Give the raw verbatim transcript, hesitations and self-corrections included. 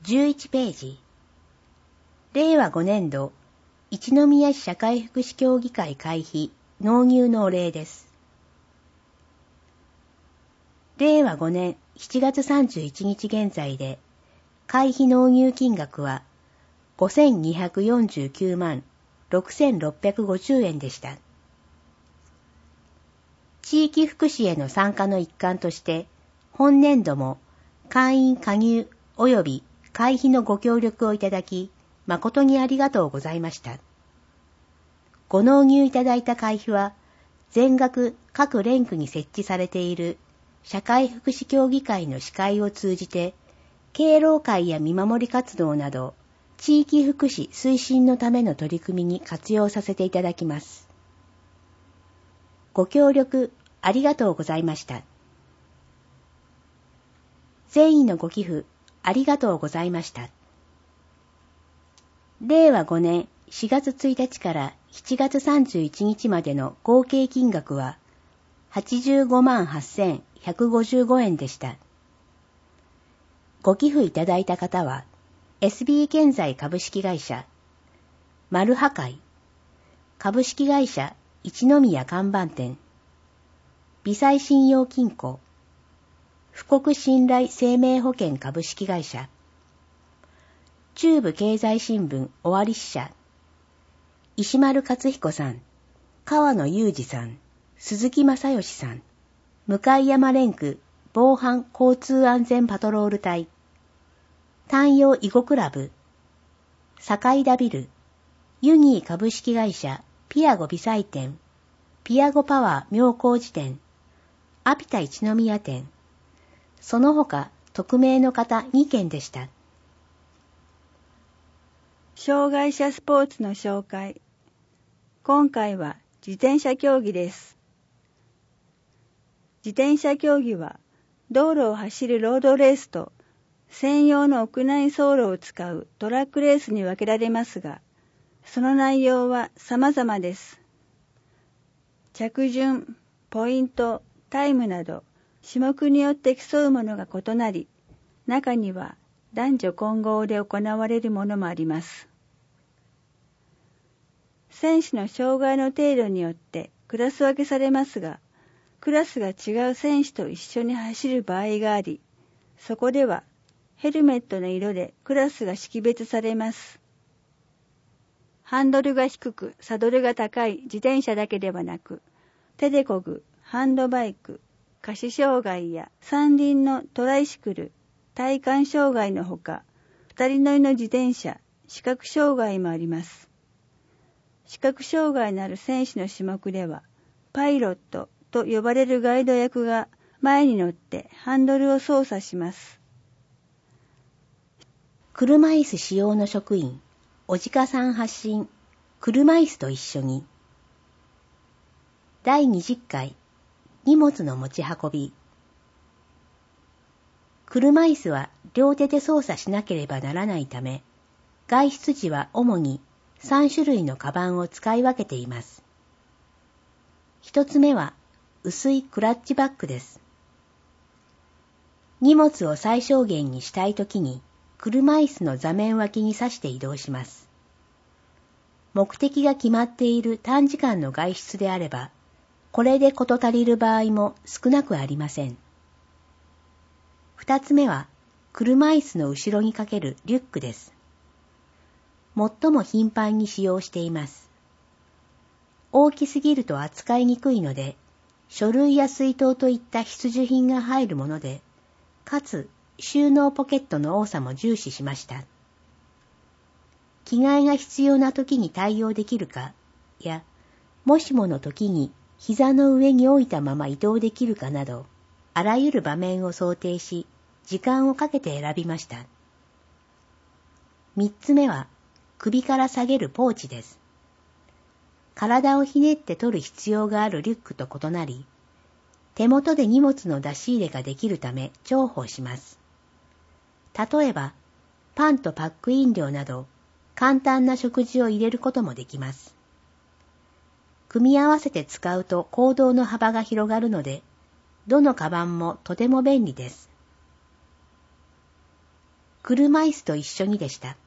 じゅういちページ。れいわごねんど、一宮市社会福祉協議会会費、納入のお礼です。れいわごねんしちがつさんじゅういちにち現在で、会費納入金額はごせんにひゃくよんじゅうきゅうまんろくせんろっぴゃくごじゅうえんでした。地域福祉への参加の一環として、本年度も会員加入及び会費のご協力をいただき、誠にありがとうございました。ご納入いただいた会費は、全額各連区に設置されている社会福祉協議会の司会を通じて、敬老会や見守り活動など、地域福祉推進のための取り組みに活用させていただきます。ご協力ありがとうございました。善意のご寄付ありがとうございました。れいわごねんしがつついたちからしちがつさんじゅういちにちまでの合計金額ははちじゅうごまんはっせんひゃくごじゅうごえんでした。ご寄付いただいた方は エスビー 建材株式会社、マルハ会、株式会社一宮看板店、微細信用金庫、富国信頼生命保険株式会社、中部経済新聞尾張支社、石丸勝彦さん、川野裕二さん、鈴木正義さん、向山連区防犯交通安全パトロール隊、丹陽囲碁クラブ、坂井田ビル、ユニー株式会社ピアゴ微細店、ピアゴパワー妙高寺店、アピタ一宮店、その他匿名の方にけんでした。 障害者スポーツの紹介。今回は自転車競技です。自転車競技は道路を走るロードレースと専用の屋内走路を使うトラックレースに分けられますが、その内容は様々です。着順、ポイント、タイムなど種目によって競うものが異なり、中には男女混合で行われるものもあります。選手の障害の程度によってクラス分けされますが、クラスが違う選手と一緒に走る場合があり、そこではヘルメットの色でクラスが識別されます。ハンドルが低く、サドルが高い自転車だけではなく、手で漕ぐハンドバイク、下肢障害や三輪のトライシクル、体幹障害のほか、二人乗りの自転車、視覚障害もあります。視覚障害のある選手の種目では、パイロットと呼ばれるガイド役が前に乗ってハンドルを操作します。 車椅子使用の職員、おじかさん発信、車椅子と一緒に。だいにじゅっかい、荷物の持ち運び。車椅子は両手で操作しなければならないため、外出時は主にさんしゅるいのカバンを使い分けています。一つ目は薄いクラッチバッグです。荷物を最小限にしたいときに、車椅子の座面脇に刺して移動します。目的が決まっている短時間の外出であれば、これで事足りる場合も少なくありません。二つ目は、車椅子の後ろにかけるリュックです。最も頻繁に使用しています。大きすぎると扱いにくいので、書類や水筒といった必需品が入るもので、かつ収納ポケットの多さも重視しました。着替えが必要な時に対応できるかや、もしもの時に膝の上に置いたまま移動できるかなど、あらゆる場面を想定し、時間をかけて選びました。三つ目は、首から下げるポーチです。体をひねって取る必要があるリュックと異なり、手元で荷物の出し入れができるため重宝します。例えば、パンとパック飲料など、簡単な食事を入れることもできます。組み合わせて使うと行動の幅が広がるので、どのカバンもとても便利です。 車椅子と一緒にでした。